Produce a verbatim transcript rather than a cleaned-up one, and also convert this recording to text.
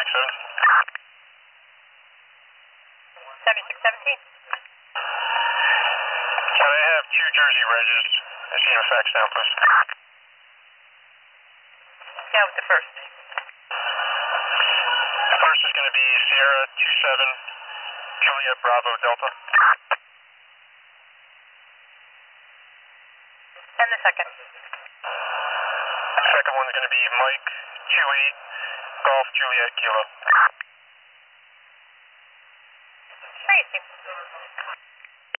seven. seventy-six seventeen. Can I have two Jersey Regis? I see a fax down, please. Yeah, with the first. The first is going to be Sierra two seven, Juliet Bravo Delta. And the second. The second one is going to be Mike two eight, Golf Juliet Kilo. Tracy.